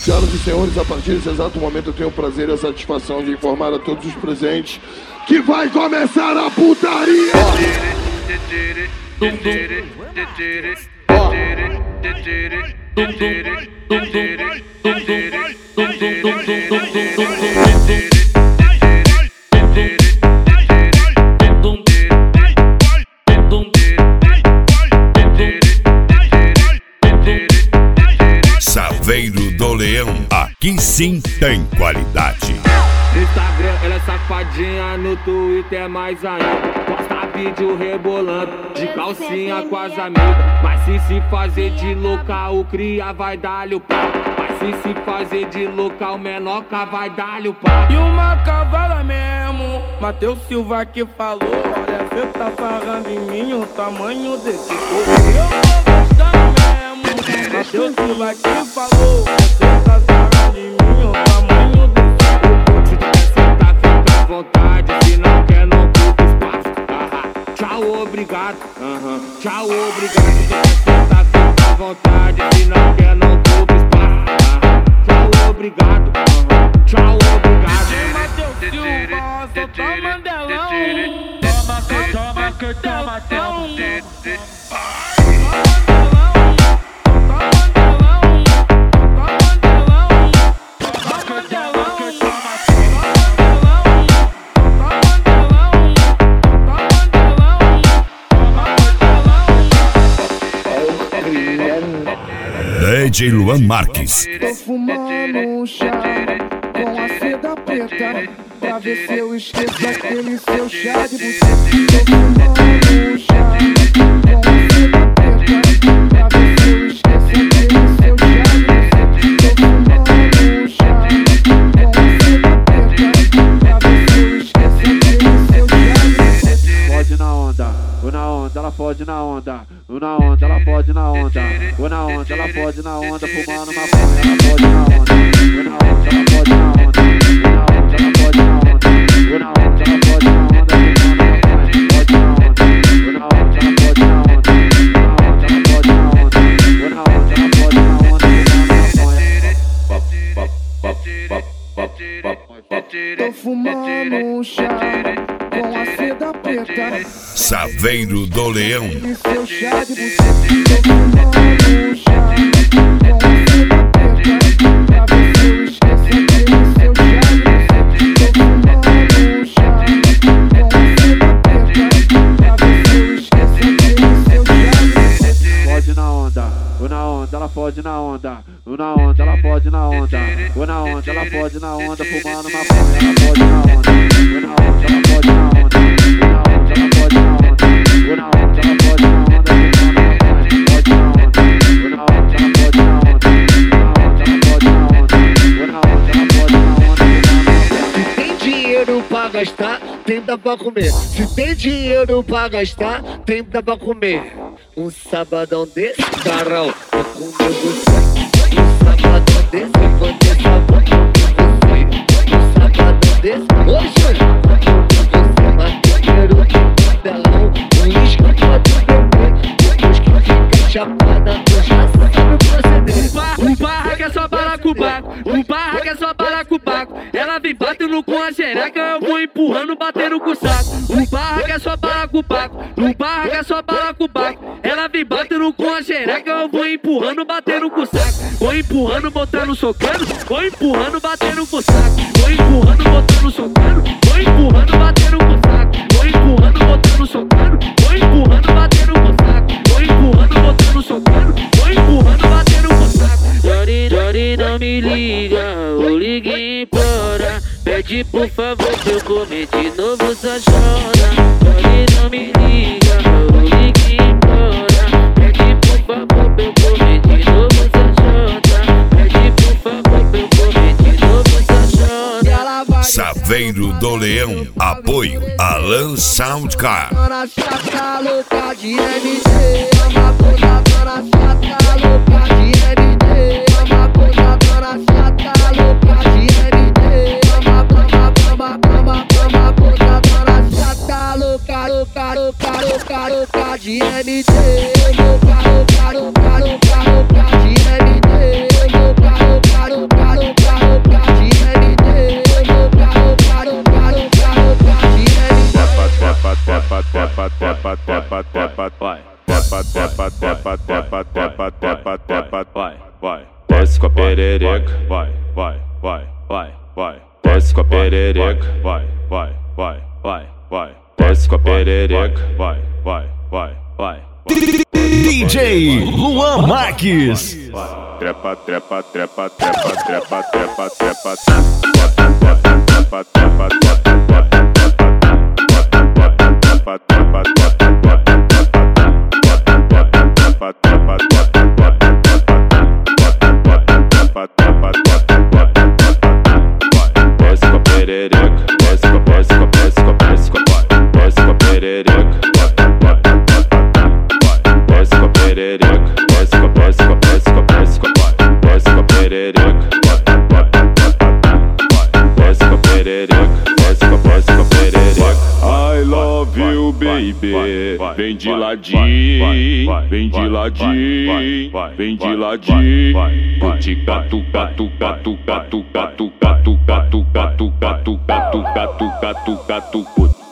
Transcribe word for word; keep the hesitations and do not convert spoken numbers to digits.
Senhoras e senhores, a partir desse exato momento eu tenho o prazer e a satisfação de informar a todos os presentes que vai começar a putaria! Saveiro do Leão, aqui sim tem qualidade. No Instagram ela é safadinha, no Twitter é mais ainda. Posta vídeo rebolando, de calcinha com as amigas. Mas se se fazer de louca, o cria vai dar-lhe o pau. Mas se se fazer de louca, o menoca vai dar-lhe o pau. E uma cavala mesmo, Matheus Silva que falou. Olha, cê tá falando em mim, o tamanho desse corpo. Eu tô gostando mesmo, Matheus Silva que falou. Cê tá falando em mim, o tamanho desse vontade, se não quer não ocupa espaço. Ah, tchau, obrigado. Uhum. Tchau, obrigado. Você tá fica à vontade, se não quer não ocupa espaço. Ah, tchau, obrigado. Uhum. Tchau, obrigado. Matheus Silva, solta Mandelão. Toma, que toma, que toma, toma. D J Luan Marques. Tô fumando um chá com a seda preta, pra ver se eu esqueço aquele seu chá de buceta. Tô fumando um chá com a seda preta, pra ver se eu esqueço aquele seu chá de buceta. Tô fumando um chá com a seda preta, pra ver se eu esqueço aquele seu chá de buceta. Pode na onda, ou na onda, ela pode na onda. Ou na onda, ela pode na onda. Ou na onda, ela pode na onda. Fumando maconha, ela pode na onda. Ou na onda, ela pode na onda. Ou na onda, ela pode na onda. Ou na onda, ela pode na onda. Fumando maconha, pode na onda. Ou na onda, ela pode na onda. Ou na onda, ela pode na onda. Ou na onda, ela pode na onda. Fumando maconha. Tô fumando um chá com a seda preta, Saveiro do Leão. e seu chá de buceta. Tô fumando um chá com a seda preta, pra ver se eu esqueço aquele seu chá de buceta. Tô fumando um chá com a seda preta, pra ver se eu esqueço aquele seu chá de buceta. Pode na onda, ou na onda, ela pode na onda. Ou na onda, ela pode na onda. Ou na onda, ela pode na onda. Fumando maconha, ela pode na onda. Ou na onda, ela pode na onda. Ou na onda, ela pode na onda. Ou na onda, ela pode na onda. Fumando maconha, pode na onda. Ou na onda, ela pode na onda. Ou na onda, ela pode na onda. Ou na onda, ela pode na onda. Se tem dinheiro pra gastar, tem dá pra comer. Se tem dinheiro pra gastar, tem dá pra comer. Um sabadão desse, carão, eu comer você. Um sabadão desse, eu vou ter sabor com você. Um sabadão desse, hoje eu vou comer você. Maconheiro, Mandelão, um uísque pode beber. Depois que fica chapada, eu já sabe o proceder. O barra que é só balacobaco, o barra que é só balacobaco. Ela vem batendo com a xereca, eu vou empurrando, batendo com o saco. O barra que é só balacobaco, o barra que é só balacobaco. Ela vem batendo com a xereca, eu vou empurrando, batendo com o saco. Vou empurrando, botando, socando. Vou empurrando, batendo com o saco. Vou empurrando, botando, socando. Vou empurrando, batendo com o saco. Vou empurrando, botando, socando. Vou empurrando, batendo com o saco. Vou empurrando, botando, socando. Vou empurrando, batendo com o saco. Jory, Jory, não me liga, ou ligue e implora. Pede por favor pra eu comer de novo, só chora. Jory, não me liga, ou ligue e implora. Pede por favor pra eu comer de novo, só chora. Pede por favor pra eu comer de novo, só chora. Saveiro do Leão. Apoio Alan Soundcar. Dona chata louca de M D, uma puta dona chata louca de M D, uma puta dona chata louca de M D, uma brama, brama, brama, brama, puta dona chata louca, louca, louca, louca, louca de M D, louca, louca, louca, louca, louca de M D, louca, louca, louca. perereca, vai, vai, vai, vai, vai. Desce com a perereca, vai, vai, vai, vai, vai. Desce com a perereca, vai, vai, vai, vai. D J Luan Marques. Trepa, trepa, trepa, trepa, trepa, trepa, trepa, trepa, trepa, desce com a perereca, desce com a, desce com a, desce com a, desce com a, desce com a perereca, desce com a perereca, desce com a, desce com a, desce com a, desce com a, desce com a perereca, desce com a perereca, desce com a, desce com a perereca. I love you, baby. Vem de ladinho, vem de ladinho, vem de ladinho. Curte gato, gato, gato, gato, gato, gato, gato, gato, gato, gato, gato, gato, gato, gato.